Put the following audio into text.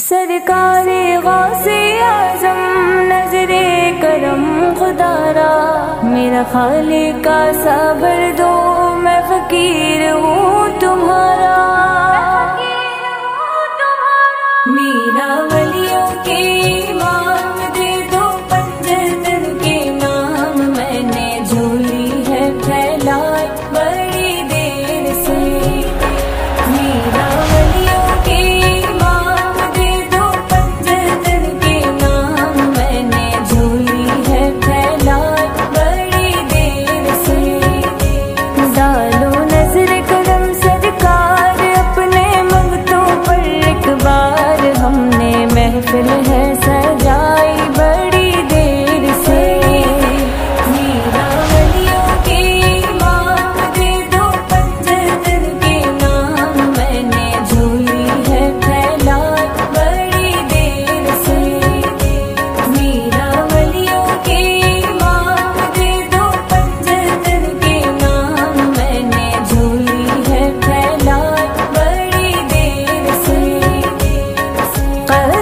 सरकारे गौसे आज़म नजरे करम खुदारा, मेरा खालिका सबर दो, मैं फकीर हूँ तुम्हारा। मेरा वलियों के इमाम दे दो, पंजतन के नाम मैंने झोली है फैलाए बड़ी देर से। मेरा वलियों के इमाम दे दो, पंजतन के नाम मैंने झोली है फैलाए बड़ी देर से। डालो नजर करम सरकार अपने मंगतों पर एक बार, हमने महफिल है सजाई बड़ी देर से। मेरा वलियों के इमाम दे दो, पंजतन के नाम मैंने झोली है फैलाए बड़ी देर से। मेरा वलियों के इमाम दे दो, पंजतन के नाम मैंने झोली है फैलाए बड़ी देर से।